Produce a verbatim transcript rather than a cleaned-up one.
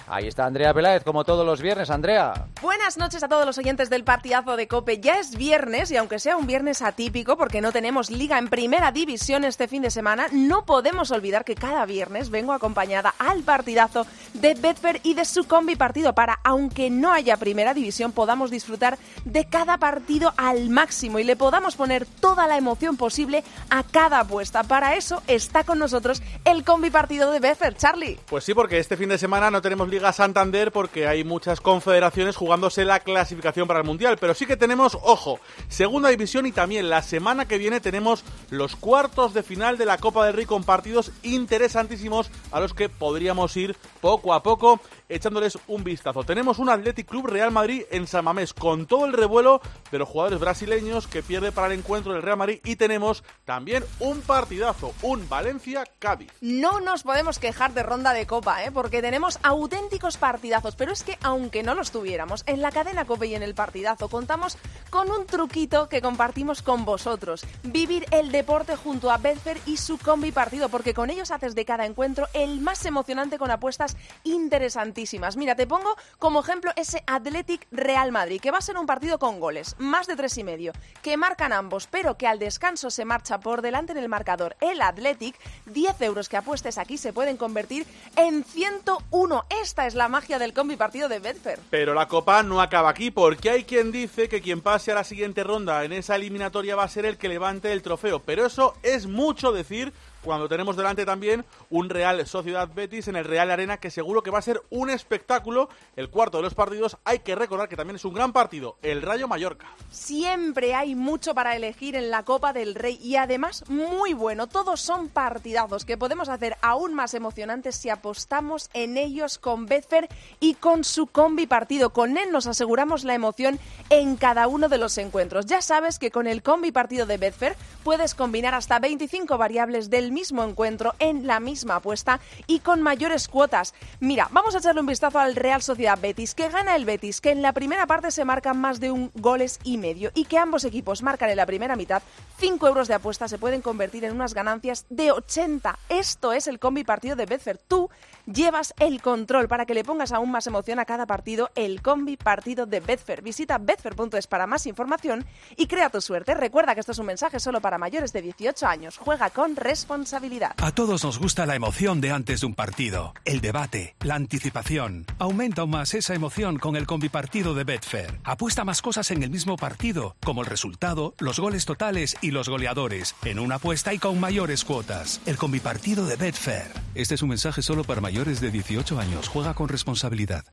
Ahí está Andrea Peláez, como todos los viernes. Andrea. Buenas noches a todos los oyentes del partidazo de COPE. Ya es viernes y aunque sea un viernes atípico porque no tenemos liga en primera división este fin de semana, no podemos olvidar que cada viernes vengo acompañada al partidazo de Betfair y de su combi partido para, aunque no haya primera división, podamos disfrutar de cada partido al máximo y le podamos poner toda la emoción posible a cada apuesta. Para eso está con nosotros el combi partido de Betfair. Charlie. Pues sí, porque este fin de semana no tenemos Liga Santander porque hay muchas confederaciones jugándose la clasificación para el Mundial, pero sí que tenemos, ojo, segunda división y también la semana que viene tenemos los cuartos de final de la Copa del Rey con partidos interesantísimos a los que podríamos ir poco a poco echándoles un vistazo. Tenemos un Athletic Club Real Madrid en San Mamés con todo el revuelo de los jugadores brasileños que pierde para el encuentro del Real Madrid y tenemos también un partidazo, un Valencia-Cádiz. No nos podemos quejar de ronda de Copa, ¿eh? Porque tenemos auténticos partidazos, pero es que aunque no los tuviéramos, en la cadena COPE y en el partidazo contamos con un truquito que compartimos con vosotros. Vivir el deporte junto a Betfair y su combi partido, porque con ellos haces de cada encuentro el más emocionante con apuestas interesantísimas. Mira, te pongo como ejemplo ese Athletic Real Madrid, que va a ser un partido con goles, más de tres y medio, que marcan ambos, pero que al descanso se marcha por delante en el marcador. El Athletic, diez euros que apuestes aquí se pueden convertir en ciento uno. Esta es la magia del combi partido de Betfair. Pero la Copa no acaba aquí, porque hay quien dice que quien pase a la siguiente ronda en esa eliminatoria va a ser el que levante el trofeo, pero eso es mucho decir cuando tenemos delante también un Real Sociedad Betis en el Real Arena, que seguro que va a ser un espectáculo. El cuarto de los partidos, hay que recordar que también es un gran partido, el Rayo Mallorca. Siempre hay mucho para elegir en la Copa del Rey y además muy bueno. Todos son partidazos que podemos hacer aún más emocionantes si apostamos en ellos con Betfair y con su combi partido. Con él nos aseguramos la emoción en cada uno de los encuentros. Ya sabes que con el combi partido de Betfair puedes combinar hasta veinticinco variables del mismo encuentro en la misma apuesta y con mayores cuotas. Mira, vamos a echarle un vistazo al Real Sociedad Betis, que gana el Betis, que en la primera parte se marcan más de un goles y medio y que ambos equipos marcan en la primera mitad. cinco euros de apuesta se pueden convertir en unas ganancias de ochenta. Esto es el combi partido de Betfair. Tú llevas el control para que le pongas aún más emoción a cada partido, el combi partido de Betfair. Visita betfair punto es para más información y crea tu suerte. Recuerda que esto es un mensaje solo para mayores de dieciocho años. Juega con responsabilidad. A todos nos gusta la emoción de antes de un partido, el debate, la anticipación. Aumenta aún más esa emoción con el combipartido de Betfair. Apuesta más cosas en el mismo partido, como el resultado, los goles totales y los goleadores, en una apuesta y con mayores cuotas. El combipartido de Betfair. Este es un mensaje solo para mayores de dieciocho años. Juega con responsabilidad.